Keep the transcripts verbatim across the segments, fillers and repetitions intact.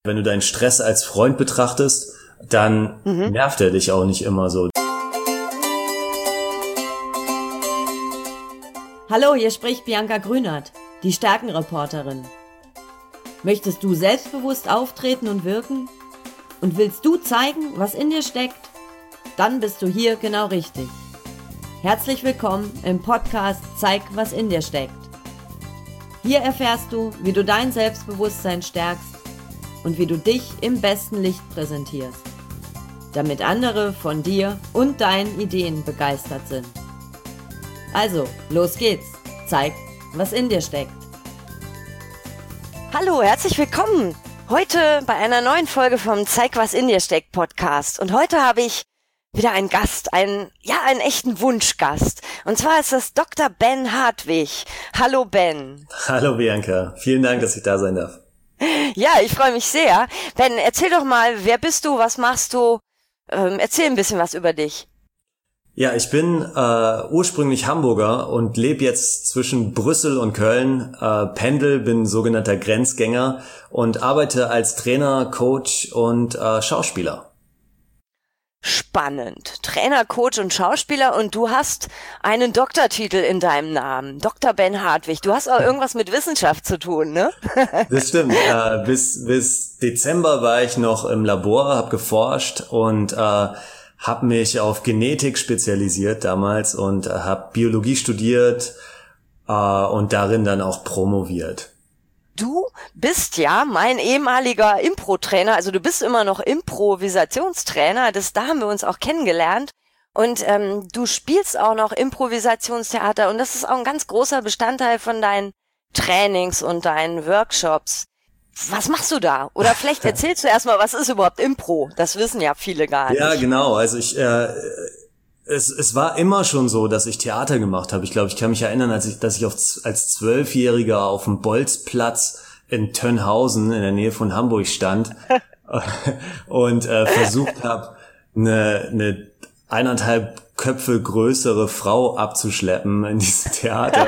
Wenn du deinen Stress als Freund betrachtest, dann mhm. nervt er dich auch nicht immer so. Hallo, hier spricht Bianca Grünert, die Stärkenreporterin. Möchtest du selbstbewusst auftreten und wirken? Und willst du zeigen, was in dir steckt? Dann bist du hier genau richtig. Herzlich willkommen im Podcast Zeig, was in dir steckt. Hier erfährst du, wie du dein Selbstbewusstsein stärkst und wie du dich im besten Licht präsentierst, damit andere von dir und deinen Ideen begeistert sind. Also, los geht's. Zeig, was in dir steckt. Hallo, herzlich willkommen. Heute bei einer neuen Folge vom Zeig, was in dir steckt Podcast. Und heute habe ich wieder einen Gast, einen, ja, einen echten Wunschgast. Und zwar ist das Doktor Ben Hartwig. Hallo Ben. Hallo Bianca, vielen Dank, dass ich da sein darf. Ja, ich freue mich sehr. Ben, erzähl doch mal, wer bist du, was machst du? Ähm, erzähl ein bisschen was über dich. Ja, ich bin äh, ursprünglich Hamburger und lebe jetzt zwischen Brüssel und Köln, äh, pendel, bin sogenannter Grenzgänger und arbeite als Trainer, Coach und äh, Schauspieler. Spannend. Trainer, Coach und Schauspieler, und du hast einen Doktortitel in deinem Namen. Doktor Ben Hartwig. Du hast auch irgendwas mit Wissenschaft zu tun, ne? Das stimmt. Äh, bis bis Dezember war ich noch im Labor, habe geforscht und äh, habe mich auf Genetik spezialisiert damals und äh, habe Biologie studiert äh, und darin dann auch promoviert. Du bist ja mein ehemaliger Impro-Trainer, also du bist immer noch Improvisationstrainer, das, da haben wir uns auch kennengelernt, und ähm, du spielst auch noch Improvisationstheater, und das ist auch ein ganz großer Bestandteil von deinen Trainings und deinen Workshops. Was machst du da? Oder vielleicht erzählst du erstmal, was ist überhaupt Impro? Das wissen ja viele gar nicht. Ja, genau, also ich... Äh Es, es war immer schon so, dass ich Theater gemacht habe. Ich glaube, ich kann mich erinnern, als ich, dass ich auf, als Zwölfjähriger auf dem Bolzplatz in Tönhausen in der Nähe von Hamburg stand und äh, versucht habe, eine, eine eineinhalb Köpfe größere Frau abzuschleppen in dieses Theater.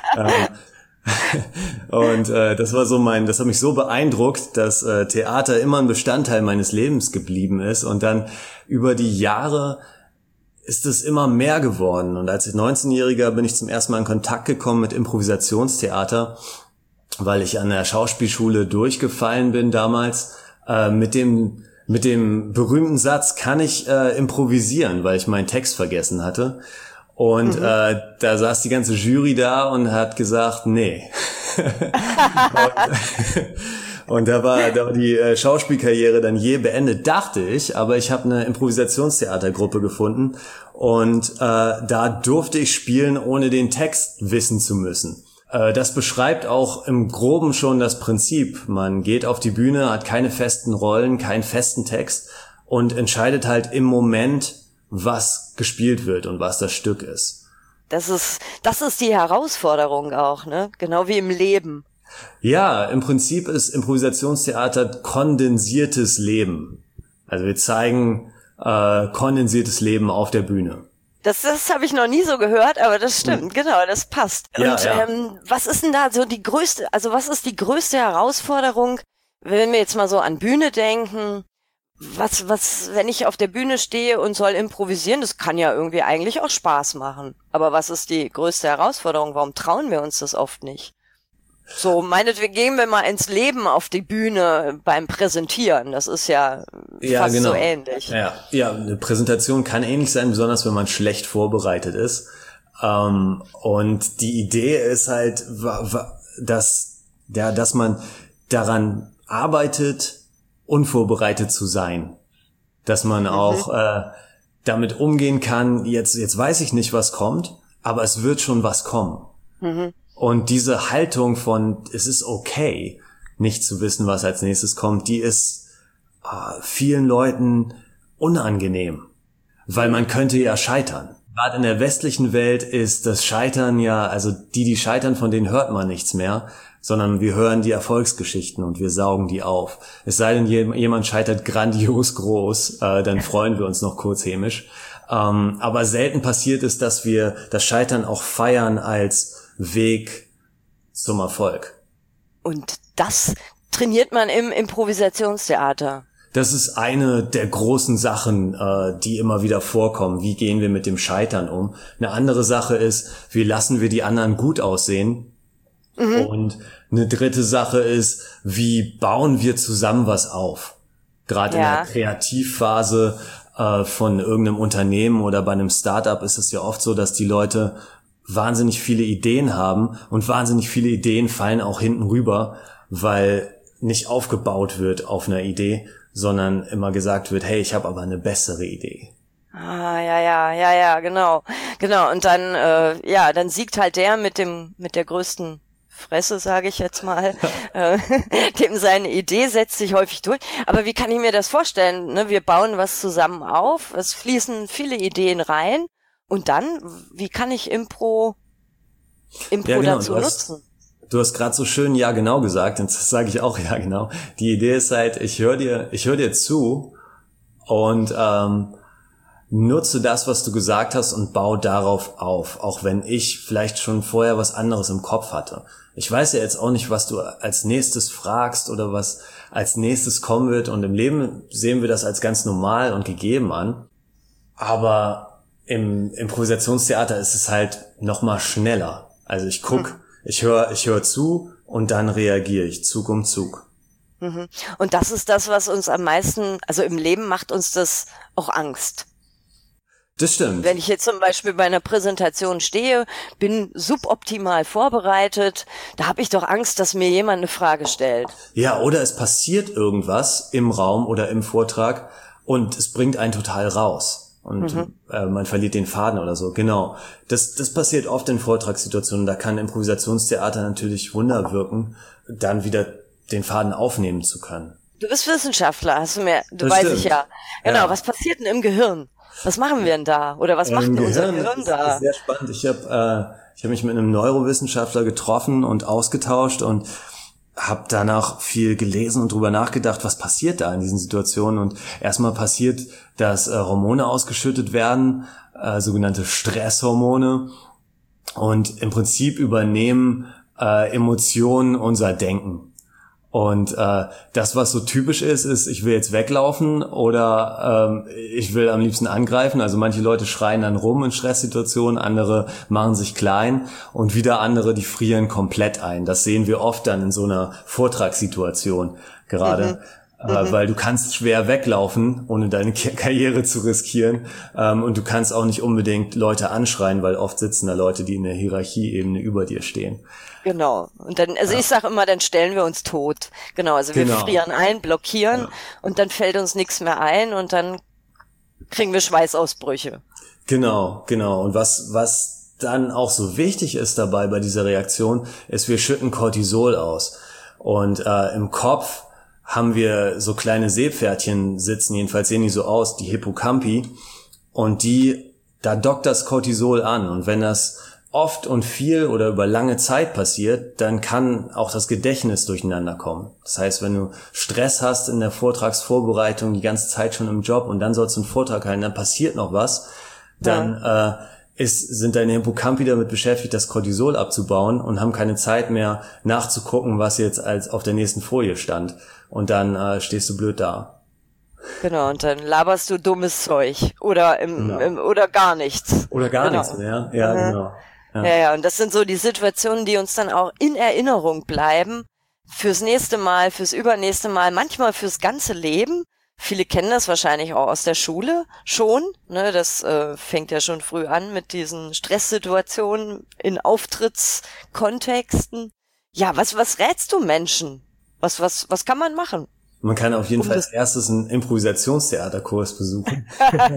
Und äh, das war so mein, das hat mich so beeindruckt, dass äh, Theater immer ein Bestandteil meines Lebens geblieben ist. Und dann über die Jahre ist es immer mehr geworden. Und als neunzehnjähriger bin ich zum ersten Mal in Kontakt gekommen mit Improvisationstheater, weil ich an der Schauspielschule durchgefallen bin damals, äh, mit dem mit dem berühmten Satz, kann ich äh, improvisieren, weil ich meinen Text vergessen hatte. Und mhm. äh, da saß die ganze Jury da und hat gesagt, nee. und, und da war, da war die äh, Schauspielkarriere dann je beendet, dachte ich, aber ich habe eine Improvisationstheatergruppe gefunden und äh, da durfte ich spielen, ohne den Text wissen zu müssen. Äh, das beschreibt auch im Groben schon das Prinzip. Man geht auf die Bühne, hat keine festen Rollen, keinen festen Text und entscheidet halt im Moment, was gespielt wird und was das Stück ist. Das ist, das ist die Herausforderung auch, ne? Genau wie im Leben. Ja, im Prinzip ist Improvisationstheater kondensiertes Leben. Also wir zeigen äh, kondensiertes Leben auf der Bühne. Das, das habe ich noch nie so gehört, aber das stimmt, hm. genau, das passt. Ja, und ja. Ähm, was ist denn da so die größte, also was ist die größte Herausforderung, wenn wir jetzt mal so an Bühne denken? Was, was, wenn ich auf der Bühne stehe und soll improvisieren, das kann ja irgendwie eigentlich auch Spaß machen. Aber was ist die größte Herausforderung? Warum trauen wir uns das oft nicht? So, meinetwegen gehen wir mal ins Leben auf die Bühne beim Präsentieren. Das ist ja, ja fast genau. so ähnlich. Ja, ja, eine Präsentation kann ähnlich sein, besonders wenn man schlecht vorbereitet ist. Ähm, und die Idee ist halt, dass, ja, dass man daran arbeitet, unvorbereitet zu sein. Dass man auch mhm. äh, damit umgehen kann, jetzt jetzt weiß ich nicht, was kommt, aber es wird schon was kommen. Mhm. Und diese Haltung von, es ist okay, nicht zu wissen, was als nächstes kommt, die ist äh, vielen Leuten unangenehm. Weil man könnte ja scheitern. Gerade in der westlichen Welt ist das Scheitern ja, also die, die scheitern, von denen hört man nichts mehr, sondern wir hören die Erfolgsgeschichten und wir saugen die auf. Es sei denn, jemand scheitert grandios groß, äh, dann freuen wir uns noch kurz hämisch. Ähm, aber selten passiert es, dass wir das Scheitern auch feiern als Weg zum Erfolg. Und das trainiert man im Improvisationstheater? Das ist eine der großen Sachen, äh, die immer wieder vorkommen. Wie gehen wir mit dem Scheitern um? Eine andere Sache ist, wie lassen wir die anderen gut aussehen? Mhm. Und eine dritte Sache ist, wie bauen wir zusammen was auf? Gerade ja. in der Kreativphase äh, von irgendeinem Unternehmen oder bei einem Startup ist es ja oft so, dass die Leute wahnsinnig viele Ideen haben und wahnsinnig viele Ideen fallen auch hinten rüber, weil nicht aufgebaut wird auf einer Idee, sondern immer gesagt wird, hey, ich habe aber eine bessere Idee. Ah, ja, ja, ja, ja, genau. Genau, und dann, äh, ja, dann siegt halt der mit dem, mit der größten Fresse, sage ich jetzt mal, äh, dem seine Idee setzt sich häufig durch. Aber wie kann ich mir das vorstellen? Ne? Wir bauen was zusammen auf, es fließen viele Ideen rein und dann, wie kann ich Impro, Impro ja, genau, dazu du hast, nutzen? Du hast gerade so schön ja genau gesagt, und das sage ich auch ja genau. Die Idee ist halt, ich höre dir, ich höre dir zu und ähm, nutze das, was du gesagt hast und baue darauf auf, auch wenn ich vielleicht schon vorher was anderes im Kopf hatte. Ich weiß ja jetzt auch nicht, was du als nächstes fragst oder was als nächstes kommen wird, und im Leben sehen wir das als ganz normal und gegeben an, aber im Improvisationstheater ist es halt noch mal schneller. Also ich guck, hm. ich höre ich höre zu und dann reagiere ich Zug um Zug. Mhm. Und das ist das, was uns am meisten, also im Leben macht uns das auch Angst. Das stimmt. Wenn ich jetzt zum Beispiel bei einer Präsentation stehe, bin suboptimal vorbereitet, da habe ich doch Angst, dass mir jemand eine Frage stellt. Ja, oder es passiert irgendwas im Raum oder im Vortrag und es bringt einen total raus und mhm. äh, man verliert den Faden oder so. Genau. Das, das passiert oft in Vortragssituationen. Da kann Improvisationstheater natürlich Wunder wirken, dann wieder den Faden aufnehmen zu können. Du bist Wissenschaftler, hast du mir, du weißt ich ja. Genau, ja. Was passiert denn im Gehirn? Was machen wir denn da? Oder was macht denn unser Gehirn da? Das ist sehr spannend. Ich habe äh, ich habe mich mit einem Neurowissenschaftler getroffen und ausgetauscht und habe danach viel gelesen und drüber nachgedacht, was passiert da in diesen Situationen. Und erstmal passiert, dass äh, Hormone ausgeschüttet werden, äh, sogenannte Stresshormone, und im Prinzip übernehmen äh, Emotionen unser Denken. Und äh, das, was so typisch ist, ist, ich will jetzt weglaufen oder ähm, ich will am liebsten angreifen. Also manche Leute schreien dann rum in Stresssituationen, andere machen sich klein und wieder andere, die frieren komplett ein. Das sehen wir oft dann in so einer Vortragssituation gerade. Mhm. Äh, mhm. Weil du kannst schwer weglaufen, ohne deine Karriere zu riskieren. Ähm, und du kannst auch nicht unbedingt Leute anschreien, weil oft sitzen da Leute, die in der Hierarchieebene über dir stehen. Genau. Und dann, also ja. ich sage immer, dann stellen wir uns tot. Genau, also wir genau. frieren ein, blockieren ja. und dann fällt uns nichts mehr ein und dann kriegen wir Schweißausbrüche. Genau, genau. Und was, was dann auch so wichtig ist dabei bei dieser Reaktion, ist, wir schütten Cortisol aus. Und äh, im Kopf haben wir so kleine Seepferdchen sitzen, jedenfalls sehen die so aus, die Hippocampi, und die, da dockt das Cortisol an, und wenn das oft und viel oder über lange Zeit passiert, dann kann auch das Gedächtnis durcheinander kommen. Das heißt, wenn du Stress hast in der Vortragsvorbereitung, die ganze Zeit schon im Job, und dann sollst du einen Vortrag halten, dann passiert noch was, dann ja. äh, ist, sind deine Hippocampi damit beschäftigt, das Cortisol abzubauen und haben keine Zeit mehr nachzugucken, was jetzt als auf der nächsten Folie stand. Und dann äh, stehst du blöd da. Genau, und dann laberst du dummes Zeug oder im, genau. im oder gar nichts. Oder gar genau. nichts mehr, ja, mhm. genau. Ja. ja, ja, und das sind so die Situationen, die uns dann auch in Erinnerung bleiben, fürs nächste Mal, fürs übernächste Mal, manchmal fürs ganze Leben. Viele kennen das wahrscheinlich auch aus der Schule schon, ne, das äh, fängt ja schon früh an mit diesen Stresssituationen in Auftrittskontexten. Ja, was, was rätst du Menschen? Was, was, was kann man machen? Man kann auf jeden um Fall als erstes einen Improvisationstheaterkurs besuchen.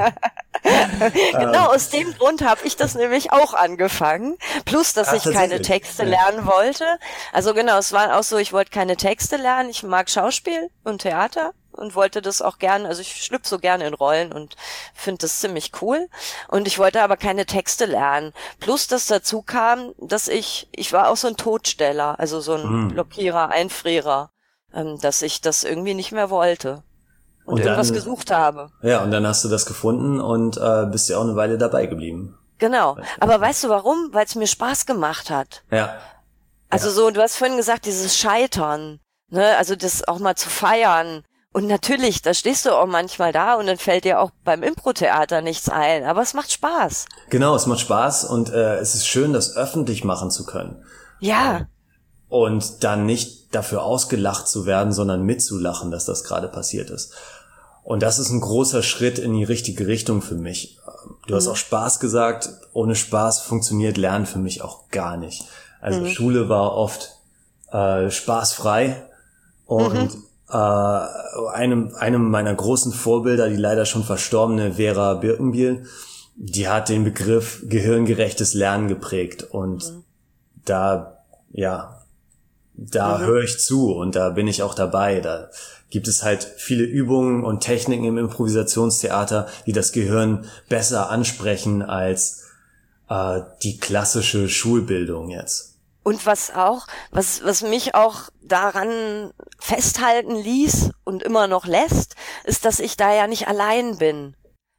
Genau, aus dem Grund habe ich das nämlich auch angefangen. Plus, dass Ach, ich keine Texte ja. lernen wollte. Also genau, es war auch so, ich wollte keine Texte lernen. Ich mag Schauspiel und Theater und wollte das auch gerne, also ich schlüpfe so gerne in Rollen und finde das ziemlich cool. Und ich wollte aber keine Texte lernen. Plus, dass dazu kam, dass ich, ich war auch so ein Totsteller, also so ein mhm. Blockierer, Einfrierer, ähm, dass ich das irgendwie nicht mehr wollte. Und, und irgendwas dann, gesucht habe. Ja, und dann hast du das gefunden und äh, bist ja auch eine Weile dabei geblieben. Genau. Aber weißt du warum? Weil es mir Spaß gemacht hat. Ja. Also ja. so, du hast vorhin gesagt, dieses Scheitern. Ne, also das auch mal zu feiern. Und natürlich, da stehst du auch manchmal da und dann fällt dir auch beim Impro-Theater nichts ein. Aber es macht Spaß. Genau, es macht Spaß und äh, es ist schön, das öffentlich machen zu können. Ja. Und dann nicht dafür ausgelacht zu werden, sondern mitzulachen, dass das gerade passiert ist. Und das ist ein großer Schritt in die richtige Richtung für mich. Du hast auch Spaß gesagt. Ohne Spaß funktioniert Lernen für mich auch gar nicht. Also mhm. Schule war oft äh, spaßfrei und mhm. äh, einem, einem meiner großen Vorbilder, die leider schon verstorbene Vera Birkenbiel, die hat den Begriff gehirngerechtes Lernen geprägt. Und mhm. da, ja, da mhm. höre ich zu und da bin ich auch dabei. Da gibt es halt viele Übungen und Techniken im Improvisationstheater, die das Gehirn besser ansprechen als äh, die klassische Schulbildung jetzt. Und was auch, was, was mich auch daran festhalten ließ und immer noch lässt, ist, dass ich da ja nicht allein bin.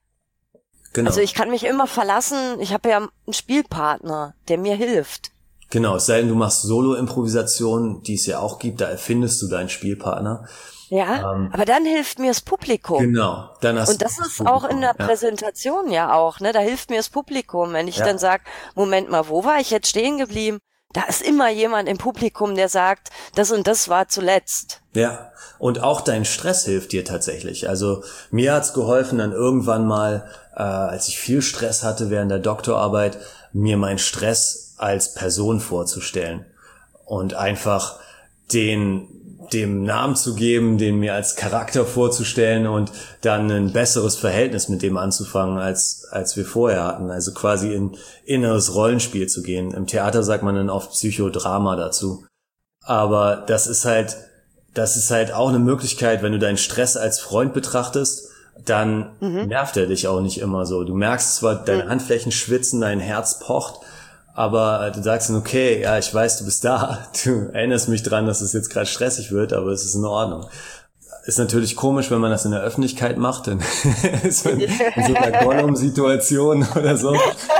Genau. Also ich kann mich immer verlassen, ich habe ja einen Spielpartner, der mir hilft. Genau, es sei denn, du machst Solo-Improvisation, die es ja auch gibt, da erfindest du deinen Spielpartner. Ja, ähm, aber dann hilft mir das Publikum. Genau, dann hast Und das ist Publikum. Auch in der ja. Präsentation ja auch, ne? Da hilft mir das Publikum, wenn ich ja. dann sag, Moment mal, wo war ich jetzt stehen geblieben? Da ist immer jemand im Publikum, der sagt, das und das war zuletzt. Ja, und auch dein Stress hilft dir tatsächlich. Also mir hat's geholfen, dann irgendwann mal, äh, als ich viel Stress hatte während der Doktorarbeit, mir meinen Stress als Person vorzustellen und einfach den dem Namen zu geben, den mir als Charakter vorzustellen und dann ein besseres Verhältnis mit dem anzufangen, als als wir vorher hatten. Also quasi in inneres Rollenspiel zu gehen. Im Theater sagt man dann oft Psychodrama dazu. Aber das ist halt, das ist halt auch eine Möglichkeit, wenn du deinen Stress als Freund betrachtest, dann mhm. nervt er dich auch nicht immer so. Du merkst zwar, deine mhm. Handflächen schwitzen, dein Herz pocht, aber du sagst dann, okay, ja, ich weiß, du bist da. Du erinnerst mich dran, dass es jetzt gerade stressig wird, aber es ist in Ordnung. Ist natürlich komisch, wenn man das in der Öffentlichkeit macht, dann ist man in so einer Gollum-Situation oder so.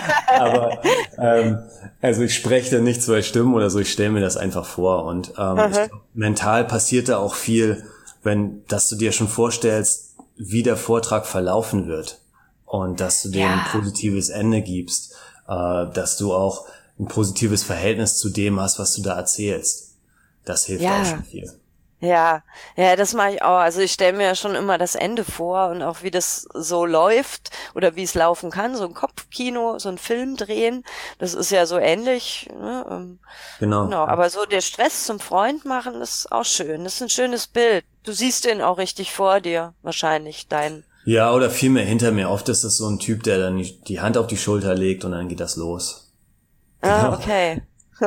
Aber ähm, also ich spreche da nicht zwei Stimmen oder so, ich stelle mir das einfach vor. Und ähm, ich glaub, mental passiert da auch viel, wenn, dass du dir schon vorstellst, wie der Vortrag verlaufen wird und dass du dem ja. ein positives Ende gibst. Dass du auch ein positives Verhältnis zu dem hast, was du da erzählst. Das hilft ja. auch schon viel. Ja, ja, das mache ich auch. Also ich stelle mir ja schon immer das Ende vor und auch wie das so läuft oder wie es laufen kann. So ein Kopfkino, so ein Film drehen, das ist ja so ähnlich. Ne? Genau. Genau. Aber so der Stress zum Freund machen, ist auch schön. Das ist ein schönes Bild. Du siehst den auch richtig vor dir, wahrscheinlich, dein Ja, oder vielmehr hinter mir. Oft ist das so ein Typ, der dann die Hand auf die Schulter legt und dann geht das los. Ah, genau. okay.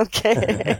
Okay.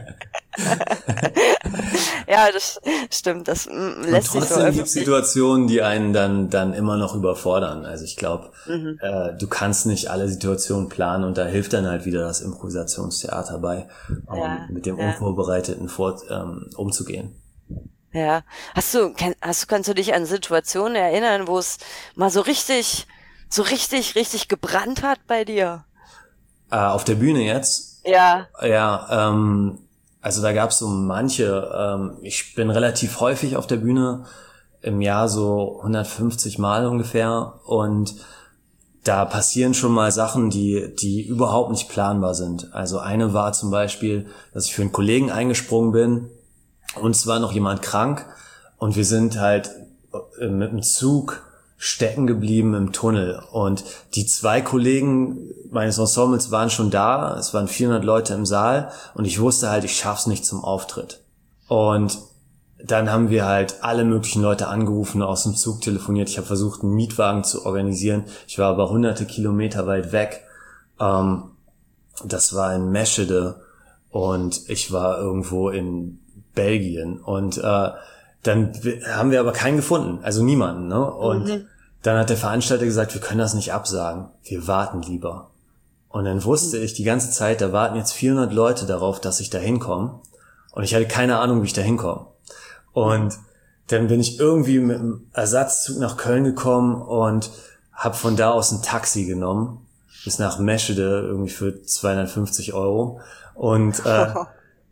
Ja, das stimmt. Das lässt sich so. Trotzdem gibt es Situationen, die einen dann dann immer noch überfordern. Also ich glaube, mhm. äh, du kannst nicht alle Situationen planen und da hilft dann halt wieder das Improvisationstheater bei, um ja, mit dem ja. Unvorbereiteten vor, ähm, umzugehen. Ja. Hast du, hast du, kannst du dich an Situationen erinnern, wo es mal so richtig, so richtig, richtig gebrannt hat bei dir? Äh, auf der Bühne jetzt? Ja. Ja, ähm, also da gab's so manche, ähm, ich bin relativ häufig auf der Bühne, im Jahr so hundertfünfzig Mal ungefähr und da passieren schon mal Sachen, die, die überhaupt nicht planbar sind. Also eine war zum Beispiel, dass ich für einen Kollegen eingesprungen bin, uns war noch jemand krank und wir sind halt mit dem Zug stecken geblieben im Tunnel und die zwei Kollegen meines Ensembles waren schon da, es waren vierhundert Leute im Saal und ich wusste halt, ich schaff's nicht zum Auftritt. Und dann haben wir halt alle möglichen Leute angerufen, aus dem Zug telefoniert, ich habe versucht, einen Mietwagen zu organisieren, ich war aber hunderte Kilometer weit weg, ähm, das war in Meschede und ich war irgendwo in Belgien und äh, dann haben wir aber keinen gefunden, also niemanden, ne? Und mhm. dann hat der Veranstalter gesagt, wir können das nicht absagen, wir warten lieber. Und dann wusste ich die ganze Zeit, da warten jetzt vierhundert Leute darauf, dass ich da hinkomme und ich hatte keine Ahnung, wie ich da hinkomme. Und dann bin ich irgendwie mit einem Ersatzzug nach Köln gekommen und habe von da aus ein Taxi genommen bis nach Meschede irgendwie für zweihundertfünfzig Euro und äh,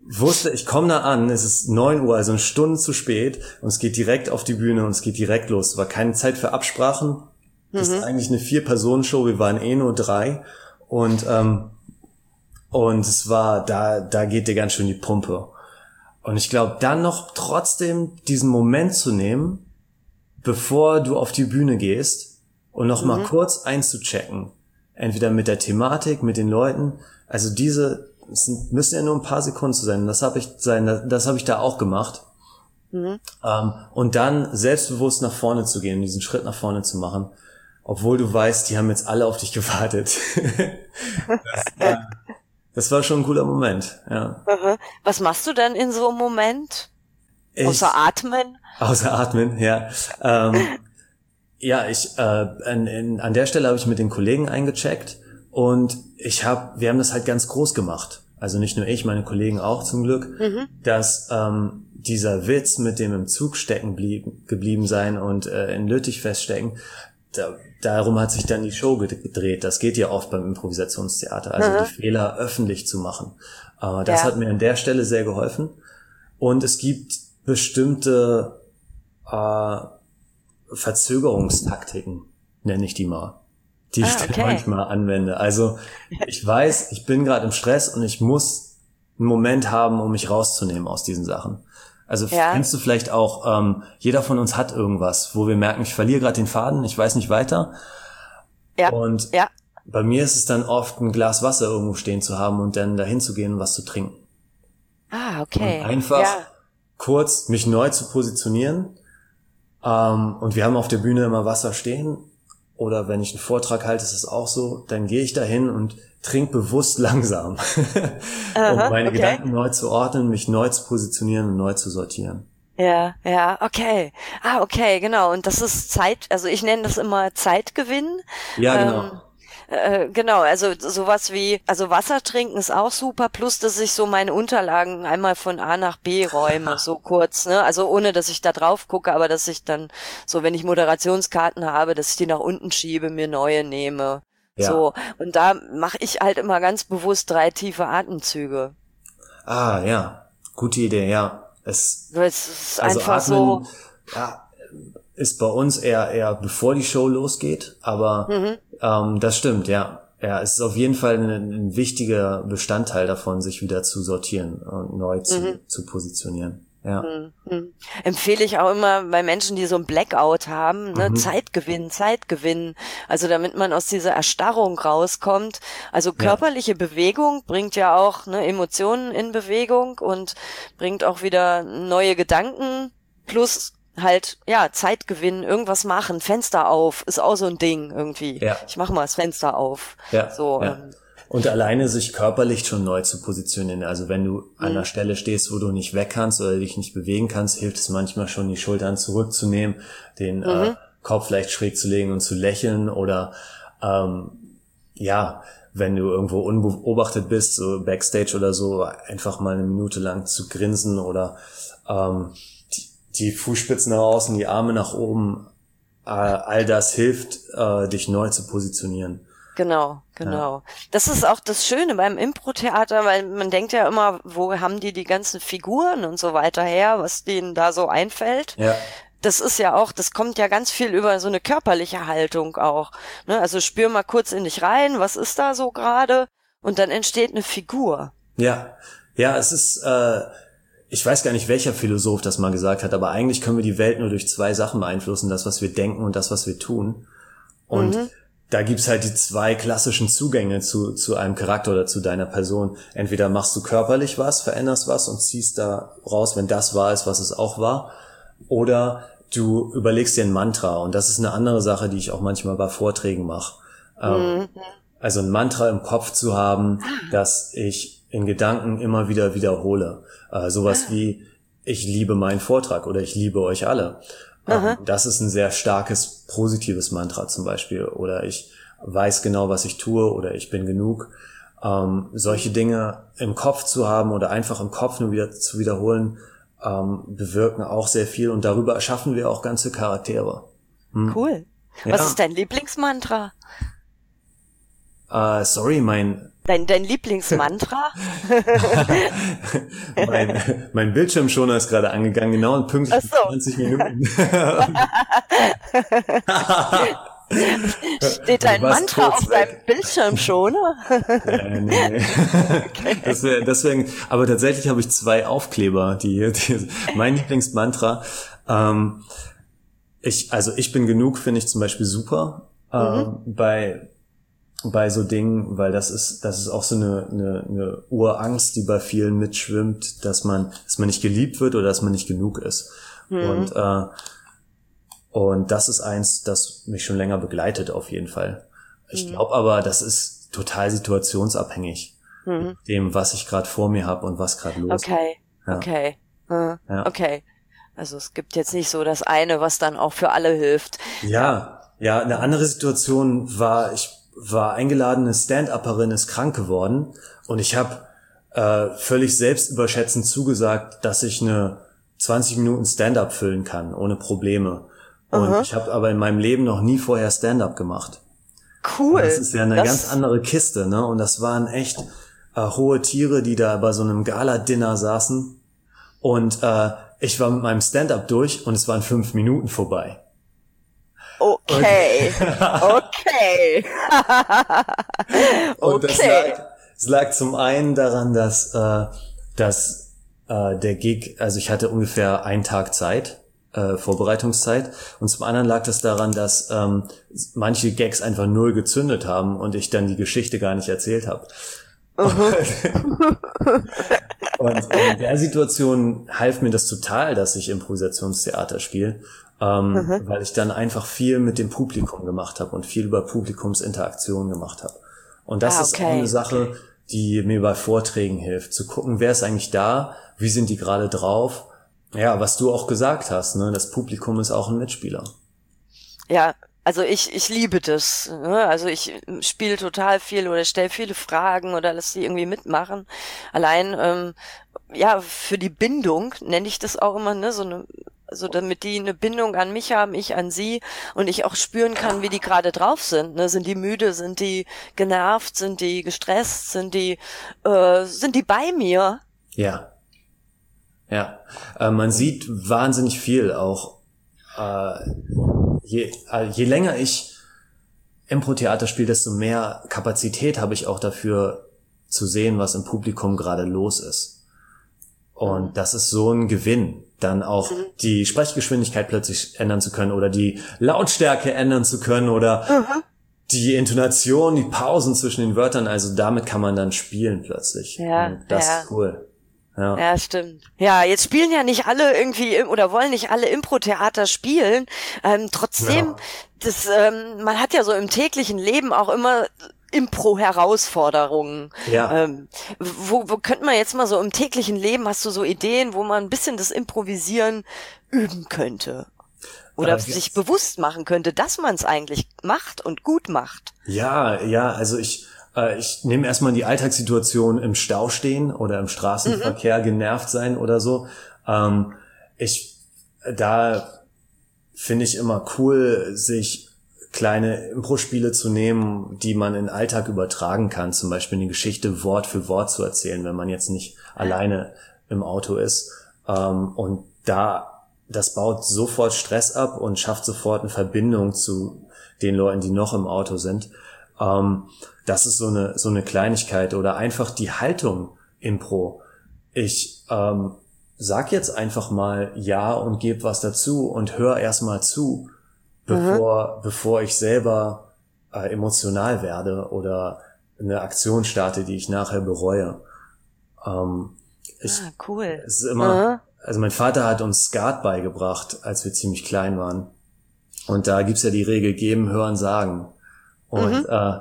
wusste, ich komme da an, es ist neun Uhr, also eine Stunde zu spät und es geht direkt auf die Bühne und es geht direkt los. Es war keine Zeit für Absprachen. Das mhm. ist eigentlich eine Vier-Personen-Show, wir waren eh nur drei und ähm, und es war, da da geht dir ganz schön die Pumpe. Und ich glaube, dann noch trotzdem diesen Moment zu nehmen, bevor du auf die Bühne gehst und noch mhm. mal kurz einzuchecken. Entweder mit der Thematik, mit den Leuten. Also diese, es müssen ja nur ein paar Sekunden zu sein. Das habe ich sein, das, das habe ich da auch gemacht. Mhm. Ähm, und dann selbstbewusst nach vorne zu gehen, diesen Schritt nach vorne zu machen, obwohl du weißt, die haben jetzt alle auf dich gewartet. das, äh, das war schon ein cooler Moment, ja. Was machst du dann in so einem Moment? Ich, außer atmen? Außer atmen, ja. Ähm, ja, ich äh, in, in, an der Stelle habe ich mit den Kollegen eingecheckt und ich habe, wir haben das halt ganz groß gemacht. Also nicht nur ich, meine Kollegen auch zum Glück, mhm. dass ähm, dieser Witz mit dem im Zug stecken blieb, geblieben sein und äh, in Lüttich feststecken, da, darum hat sich dann die Show gedreht. Das geht ja oft beim Improvisationstheater, also mhm. die Fehler öffentlich zu machen. Äh, das ja. hat mir an der Stelle sehr geholfen. Und es gibt bestimmte äh, Verzögerungstaktiken, nenne ich die mal, die ah, ich okay. dann manchmal anwende. Also ich weiß, ich bin gerade im Stress und ich muss einen Moment haben, um mich rauszunehmen aus diesen Sachen. Also ja. kennst du vielleicht auch, ähm, jeder von uns hat irgendwas, wo wir merken, ich verliere gerade den Faden, ich weiß nicht weiter. Ja. Und ja. bei mir ist es dann oft, ein Glas Wasser irgendwo stehen zu haben und dann dahin zu gehen und was zu trinken. Ah, okay. Und einfach ja. kurz mich neu zu positionieren. Ähm, und wir haben auf der Bühne immer Wasser stehen. Oder wenn ich einen Vortrag halte, ist es auch so. Dann gehe ich dahin und trinke bewusst langsam. Aha, um meine okay. Gedanken neu zu ordnen, mich neu zu positionieren und neu zu sortieren. Ja, ja, okay. Ah, okay, genau. Und das ist Zeit, also ich nenne das immer Zeitgewinn. Ja, genau. Ähm, Äh, genau, also sowas wie, also Wasser trinken ist auch super, plus dass ich so meine Unterlagen einmal von A nach B räume, so kurz, ne, also ohne, dass ich da drauf gucke, aber dass ich dann so, wenn ich Moderationskarten habe, dass ich die nach unten schiebe, mir neue nehme, ja. so, und da mache ich halt immer ganz bewusst drei tiefe Atemzüge. Ah, ja, gute Idee, ja. Es, es ist also einfach atmen, so, ja, ist bei uns eher eher bevor die Show losgeht, aber mhm. ähm, das stimmt, ja. Ja, es ist auf jeden Fall ein, ein wichtiger Bestandteil davon, sich wieder zu sortieren und neu zu, mhm. zu positionieren. Ja. Mhm. Empfehle ich auch immer bei Menschen, die so ein Blackout haben, ne, mhm. Zeitgewinn, Zeitgewinn. Also damit man aus dieser Erstarrung rauskommt. Also körperliche ja. Bewegung bringt ja auch ne, Emotionen in Bewegung und bringt auch wieder neue Gedanken plus halt, ja, Zeitgewinn, irgendwas machen, Fenster auf, ist auch so ein Ding irgendwie. Ja. Ich mache mal das Fenster auf. Ja, so, ja. Ähm, und alleine sich körperlich schon neu zu positionieren. Also wenn du an einer Stelle stehst, wo du nicht weg kannst oder dich nicht bewegen kannst, hilft es manchmal schon, die Schultern zurückzunehmen, den mhm. äh, Kopf leicht schräg zu legen und zu lächeln oder ähm, ja, wenn du irgendwo unbeobachtet bist, so Backstage oder so, einfach mal eine Minute lang zu grinsen oder ähm, die Fußspitzen nach außen, die Arme nach oben, äh, all das hilft, äh, dich neu zu positionieren. Genau, genau. Ja. Das ist auch das Schöne beim Impro-Theater, weil man denkt ja immer, wo haben die die ganzen Figuren und so weiter her, was denen da so einfällt. Ja. Das ist ja auch, das kommt ja ganz viel über so eine körperliche Haltung auch. Ne? Also spür mal kurz in dich rein, was ist da so gerade? Und dann entsteht eine Figur. Ja, ja, es ist... Äh Ich weiß gar nicht, welcher Philosoph das mal gesagt hat, aber eigentlich können wir die Welt nur durch zwei Sachen beeinflussen, das, was wir denken und das, was wir tun. Und mhm. da gibt's halt die zwei klassischen Zugänge zu zu einem Charakter oder zu deiner Person. Entweder machst du körperlich was, veränderst was und ziehst da raus, wenn das wahr ist, was es auch war. Oder du überlegst dir ein Mantra. Und das ist eine andere Sache, die ich auch manchmal bei Vorträgen mache. Mhm. Ähm, also ein Mantra im Kopf zu haben, das ich in Gedanken immer wieder wiederhole. Äh, sowas wie, ich liebe meinen Vortrag oder ich liebe euch alle. Ähm, das ist ein sehr starkes, positives Mantra zum Beispiel. Oder ich weiß genau, was ich tue oder ich bin genug. Ähm, solche Dinge im Kopf zu haben oder einfach im Kopf nur wieder zu wiederholen, ähm, bewirken auch sehr viel. Und darüber erschaffen wir auch ganze Charaktere. Hm. Cool. Was ja. ist dein Lieblingsmantra? äh, sorry, mein Dein, dein Lieblingsmantra? mein, mein Bildschirmschoner ist gerade angegangen, genau in pünktlich Ach so. zwanzig Minuten. Steht dein Du warst Mantra kurz auf weg. deinem Bildschirmschoner? Äh, nee, nee. Das wär, deswegen, aber tatsächlich habe ich zwei Aufkleber, die, die mein Lieblingsmantra. Ähm, ich, also ich bin genug, finde ich zum Beispiel super ähm, Mhm. bei bei so Dingen, weil das ist das ist auch so eine, eine, eine Urangst, die bei vielen mitschwimmt, dass man dass man nicht geliebt wird oder dass man nicht genug ist. Mhm. Und äh, und das ist eins, das mich schon länger begleitet auf jeden Fall. Ich Mhm. glaube aber, das ist total situationsabhängig Mhm. mit dem, was ich gerade vor mir habe und was gerade los ist. Okay, Ja. okay, äh, Ja. okay. Also es gibt jetzt nicht so das eine, was dann auch für alle hilft. Ja, ja, eine andere Situation war, ich war eingeladen, eine Stand-Upperin ist krank geworden und ich habe äh, völlig selbstüberschätzend zugesagt, dass ich eine zwanzig Minuten Stand-Up füllen kann, ohne Probleme. Und Aha. ich habe aber in meinem Leben noch nie vorher Stand-Up gemacht. Cool. Das ist ja eine Das- ganz andere Kiste, ne? Und das waren echt äh, hohe Tiere, die da bei so einem Gala-Dinner saßen. Und äh, ich war mit meinem Stand-Up durch und es waren fünf Minuten vorbei. Okay, okay. Und das Okay. lag, es lag zum einen daran, dass, äh, dass äh, der Gig, also ich hatte ungefähr einen Tag Zeit, äh, Vorbereitungszeit, und zum anderen lag das daran, dass ähm, manche Gags einfach null gezündet haben und ich dann die Geschichte gar nicht erzählt habe. Und in der Situation half mir das total, dass ich Improvisationstheater spiele, ähm, weil ich dann einfach viel mit dem Publikum gemacht habe und viel über Publikumsinteraktion gemacht habe. Und das Ah, ist okay, auch eine Sache, die mir bei Vorträgen hilft, zu gucken, wer ist eigentlich da, wie sind die gerade drauf. Ja, was du auch gesagt hast, ne, das Publikum ist auch ein Mitspieler. Ja, also ich, ich liebe das. Ne? Also ich spiele total viel oder stelle viele Fragen oder lass die irgendwie mitmachen. Allein, ähm, ja, für die Bindung nenne ich das auch immer, ne, so eine, so damit die eine Bindung an mich haben, ich an sie und ich auch spüren kann, wie die gerade drauf sind. Ne? Sind die müde, sind die genervt, sind die gestresst, sind die, äh, sind die bei mir? Ja. Ja. Äh, man sieht wahnsinnig viel auch. Äh, je, äh, je länger ich Impro-Theater spiele, desto mehr Kapazität habe ich auch dafür zu sehen, was im Publikum gerade los ist. Und das ist so ein Gewinn, dann auch die Sprechgeschwindigkeit plötzlich ändern zu können oder die Lautstärke ändern zu können oder die Intonation, die Pausen zwischen den Wörtern. Also damit kann man dann spielen plötzlich. Ja, Und das ja. ist cool. Ja. Ja, stimmt. Ja, jetzt spielen ja nicht alle irgendwie im- oder wollen nicht alle Impro-Theater spielen. Ähm, trotzdem, Ja. das, ähm, man hat ja so im täglichen Leben auch immer Impro-Herausforderungen. Ja. Ähm, wo, wo könnte man jetzt mal so im täglichen Leben, hast du so Ideen, wo man ein bisschen das Improvisieren üben könnte? Oder Äh, sich bewusst machen könnte, dass man es eigentlich macht und gut macht. Ja, ja, also ich, äh, ich nehme erstmal die Alltagssituation im Stau stehen oder im Straßenverkehr genervt sein oder so. Ähm, ich, da finde ich immer cool, sich kleine Impro-Spiele zu nehmen, die man in den Alltag übertragen kann. Zum Beispiel eine Geschichte Wort für Wort zu erzählen, wenn man jetzt nicht alleine im Auto ist. Ähm, und da, das baut sofort Stress ab und schafft sofort eine Verbindung zu den Leuten, die noch im Auto sind. Ähm, das ist so eine, so eine Kleinigkeit oder einfach die Haltung Impro. Ich, ähm, sag jetzt einfach mal ja und gebe was dazu und hör erstmal zu, bevor, mhm. bevor ich selber äh, emotional werde oder eine Aktion starte, die ich nachher bereue. Ähm, ich, Ah, cool. Es ist immer, Mhm. also mein Vater hat uns Skat beigebracht, als wir ziemlich klein waren. Und da gibt's ja die Regel geben, hören, sagen. Und mhm. äh,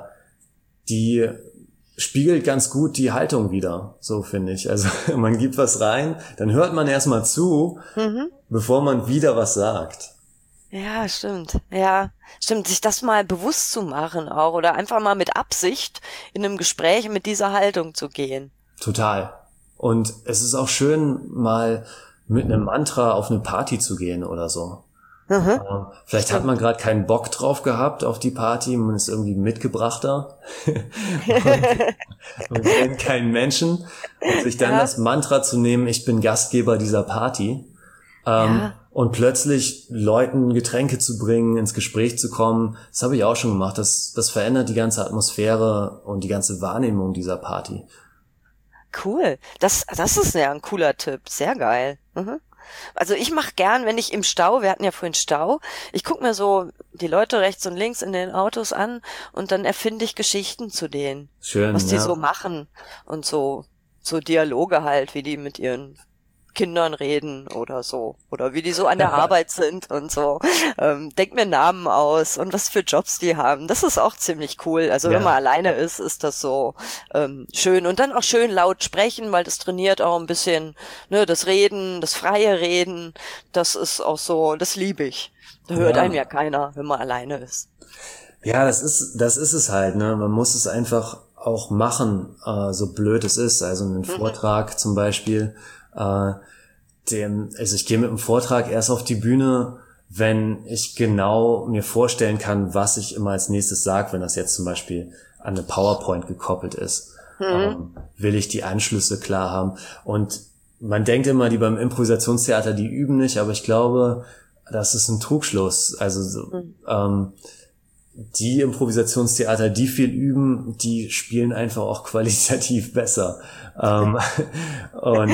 die spiegelt ganz gut die Haltung wieder, so finde ich. Also man gibt was rein, dann hört man erstmal zu, mhm. bevor man wieder was sagt. Ja, stimmt. Ja, stimmt. Sich das mal bewusst zu machen auch oder einfach mal mit Absicht in einem Gespräch mit dieser Haltung zu gehen. Total. Und es ist auch schön, mal mit einem Mantra auf eine Party zu gehen oder so. Mhm. Ähm, vielleicht hat man gerade keinen Bock drauf gehabt auf die Party, man ist irgendwie mitgebrachter und, und kennt keinen Menschen. Und sich dann Ja. das Mantra zu nehmen, ich bin Gastgeber dieser Party. Ähm, Ja. Und plötzlich Leuten Getränke zu bringen, ins Gespräch zu kommen, das habe ich auch schon gemacht. Das, das verändert die ganze Atmosphäre und die ganze Wahrnehmung dieser Party. Cool. Das, das ist ja ein cooler Tipp. Sehr geil. Mhm. Also ich mache gern, wenn ich im Stau, wir hatten ja vorhin Stau, ich gucke mir so die Leute rechts und links in den Autos an und dann erfinde ich Geschichten zu denen. Schön, was die ja. so machen und so, so Dialoge halt, wie die mit ihren Kindern reden oder so. Oder wie die so an der Arbeit sind und so. Ähm, denk mir Namen aus und was für Jobs die haben. Das ist auch ziemlich cool. Also Ja. wenn man alleine ist, ist das so ähm, schön. Und dann auch schön laut sprechen, weil das trainiert auch ein bisschen, ne, das Reden, das freie Reden. Das ist auch so, das liebe ich. Da hört Ja. einem ja keiner, wenn man alleine ist. Ja, das ist, das ist es halt, ne? Man muss es einfach auch machen, äh, so blöd es ist. Also einen Vortrag zum Beispiel, äh, dem, also ich gehe mit dem Vortrag erst auf die Bühne, wenn ich genau mir vorstellen kann, was ich immer als nächstes sage, wenn das jetzt zum Beispiel an eine PowerPoint gekoppelt ist. Mhm. Ähm, will ich die Anschlüsse klar haben. Und man denkt immer, die beim Improvisationstheater, die üben nicht, aber ich glaube, das ist ein Trugschluss. Also so, Mhm. ähm, die Improvisationstheater, die viel üben, die spielen einfach auch qualitativ besser. Ähm, und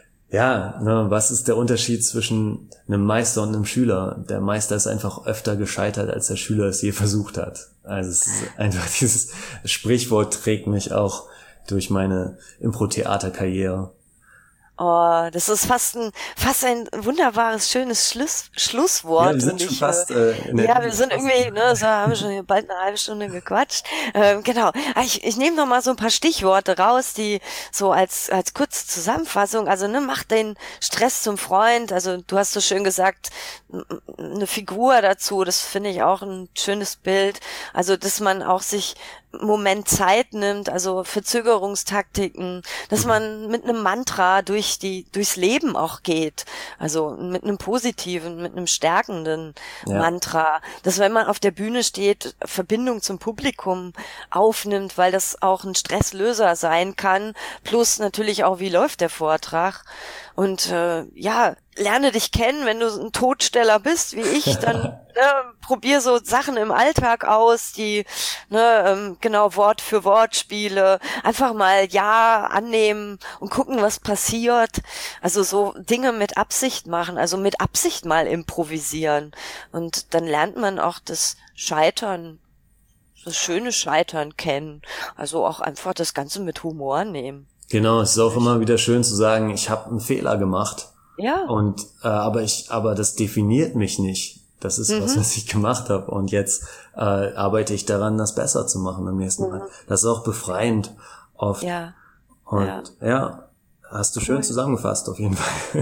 ja, ne, was ist der Unterschied zwischen einem Meister und einem Schüler? Der Meister ist einfach öfter gescheitert, als der Schüler es je versucht hat. Also es ist einfach, dieses Sprichwort trägt mich auch durch meine Impro-Theater-Karriere. Oh, das ist fast ein, fast ein wunderbares, schönes Schluss, Schlusswort. Ja, wir sind Und schon ich, fast, äh, äh, in der- ja, wir sind irgendwie, ne, so haben wir schon hier bald eine halbe Stunde gequatscht. Ähm, genau. Ah, Ich, ich nehme noch mal so ein paar Stichworte raus, die so als, als kurze Zusammenfassung, also, ne, mach den Stress zum Freund. Also, du hast so schön gesagt, m- m- eine Figur dazu, das finde ich auch ein schönes Bild. Also, dass man auch sich Moment Zeit nimmt, also Verzögerungstaktiken, dass man mit einem Mantra durch die durchs Leben auch geht, also mit einem positiven, mit einem stärkenden Ja. Mantra, dass wenn man auf der Bühne steht, Verbindung zum Publikum aufnimmt, weil das auch ein Stresslöser sein kann, plus natürlich auch, wie läuft der Vortrag und äh, ja, lerne dich kennen, wenn du ein Todsteller bist, wie ich, dann ne, probier so Sachen im Alltag aus, die ne, ähm, genau Wort für Wort Spiele, einfach mal Ja annehmen und gucken, was passiert. Also so Dinge mit Absicht machen, also mit Absicht mal improvisieren. Und dann lernt man auch das Scheitern, das schöne Scheitern kennen. Also auch einfach das Ganze mit Humor nehmen. Genau, es ist auch immer wieder schön zu sagen, ich habe einen Fehler gemacht. Ja. Und äh, aber ich, aber das definiert mich nicht. Das ist Mhm. was, was ich gemacht habe. Und jetzt äh, arbeite ich daran, das besser zu machen beim nächsten Mal. Das ist auch befreiend oft. Ja. Und ja. ja, hast du schön zusammengefasst auf jeden Fall.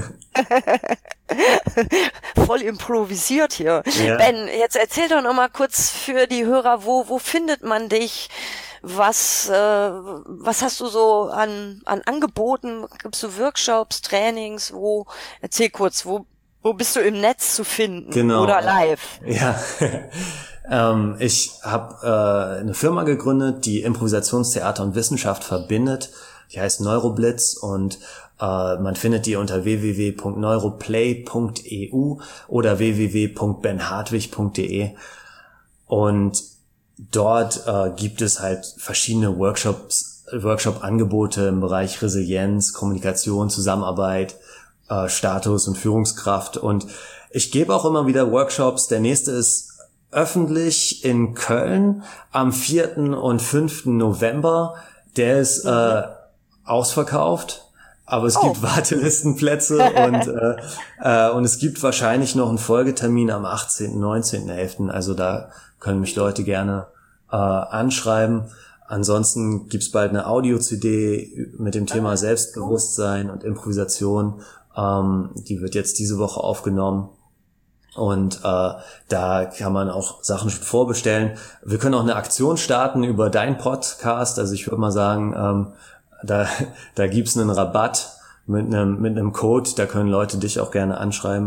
Voll improvisiert hier. Ja. Ben, jetzt erzähl doch noch mal kurz für die Hörer, wo wo findet man dich? Was äh, was hast du so an an Angeboten? Gibst du Workshops, Trainings? Wo erzähl kurz, wo wo bist du im Netz zu finden Genau. oder live? Ja, ähm, ich habe äh, eine Firma gegründet, die Improvisationstheater und Wissenschaft verbindet. Die heißt Neuroblitz und äh, man findet die unter w w w punkt neuroplay punkt e u oder w w w punkt ben hartwig punkt d e. Und dort äh, gibt es halt verschiedene Workshops, Workshop-Angebote im Bereich Resilienz, Kommunikation, Zusammenarbeit, äh, Status und Führungskraft. Und ich gebe auch immer wieder Workshops. Der nächste ist öffentlich in Köln am vierten und fünften November. Der ist äh, ausverkauft, aber es Oh. gibt Wartelistenplätze und äh, äh, und es gibt wahrscheinlich noch einen Folgetermin am achtzehnten, neunzehnten elften. Also da können mich Leute gerne äh, anschreiben. Ansonsten gibt's bald eine Audio-C D mit dem Thema Selbstbewusstsein und Improvisation. Ähm, die wird jetzt diese Woche aufgenommen. Und äh, da kann man auch Sachen schon vorbestellen. Wir können auch eine Aktion starten über deinen Podcast. Also ich würde mal sagen, ähm, da da gibt's einen Rabatt mit einem mit einem Code. Da können Leute dich auch gerne anschreiben.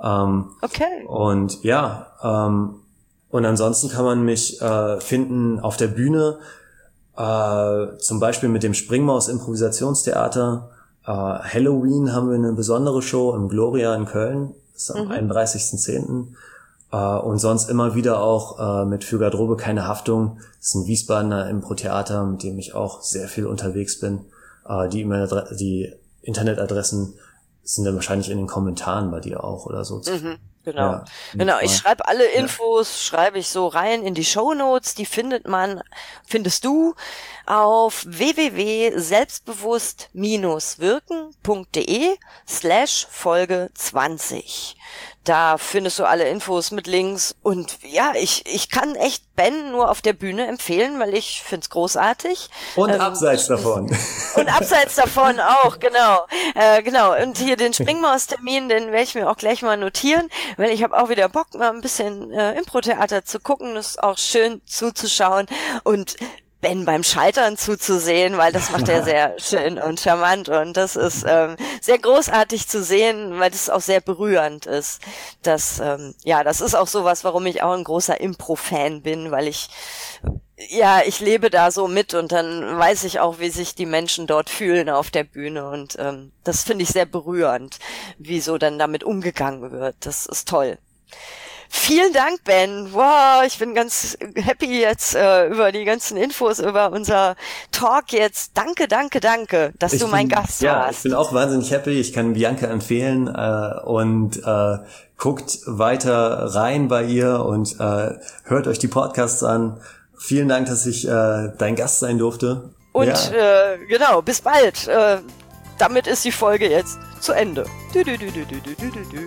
Ähm, okay. Und ja, ähm, und ansonsten kann man mich äh, finden auf der Bühne, äh, zum Beispiel mit dem Springmaus Improvisationstheater. Äh, Halloween haben wir eine besondere Show im Gloria in Köln, das ist am mhm. einunddreißigsten zehnten Uh, und sonst immer wieder auch uh, mit Für Garderobe keine Haftung. Das ist ein Wiesbadener Impro-Theater, mit dem ich auch sehr viel unterwegs bin. Uh, die E-Mail-Adre- die Internetadressen sind dann wahrscheinlich in den Kommentaren bei dir auch oder so. Mhm, genau. Ja, genau. Ich schreibe alle Infos, ja. schreibe ich so rein in die Shownotes. Die findet man, findest du auf w w w punkt selbstbewusst wirken punkt d e slash Folge zwanzig. Da findest du alle Infos mit Links und ja, ich ich kann echt Ben nur auf der Bühne empfehlen, weil ich find's großartig. Und ähm, abseits davon. Und abseits davon auch, genau. Äh, genau. Und hier den Springmaus-Termin, den werde ich mir auch gleich mal notieren, weil ich habe auch wieder Bock, mal ein bisschen äh, Impro-Theater zu gucken. Das ist auch schön zuzuschauen und Ben beim Scheitern zuzusehen, weil das macht er sehr schön und charmant und das ist ähm, sehr großartig zu sehen, weil das auch sehr berührend ist. Das ähm, ja, das ist auch sowas, warum ich auch ein großer Impro-Fan bin, weil ich ja, ich lebe da so mit und dann weiß ich auch, wie sich die Menschen dort fühlen auf der Bühne und ähm, das finde ich sehr berührend, wie so dann damit umgegangen wird. Das ist toll. Vielen Dank, Ben. Wow, ich bin ganz happy jetzt äh, über die ganzen Infos, über unser Talk jetzt. Danke, danke, danke, dass ich du mein bin, Gast ja, warst. Ja, ich bin auch wahnsinnig happy. Ich kann Bianca empfehlen äh, und äh, guckt weiter rein bei ihr und äh, hört euch die Podcasts an. Vielen Dank, dass ich äh, dein Gast sein durfte. Und ja. äh, genau, bis bald. Äh, damit ist die Folge jetzt zu Ende. Du, du, du, du, du, du, du, du.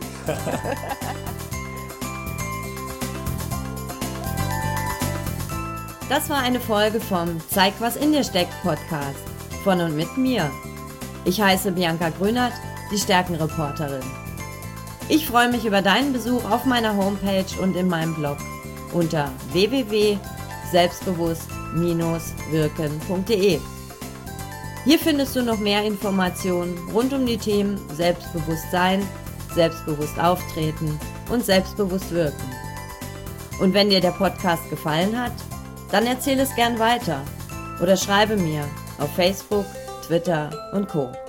Das war eine Folge vom Zeig, was in dir steckt Podcast von und mit mir. Ich heiße Bianca Grünert, die Stärkenreporterin. Ich freue mich über deinen Besuch auf meiner Homepage und in meinem Blog unter w w w punkt selbstbewusst wirken punkt d e. Hier findest du noch mehr Informationen rund um die Themen Selbstbewusstsein, selbstbewusst auftreten und selbstbewusst wirken. Und wenn dir der Podcast gefallen hat, dann erzähle es gern weiter oder schreibe mir auf Facebook, Twitter und Co.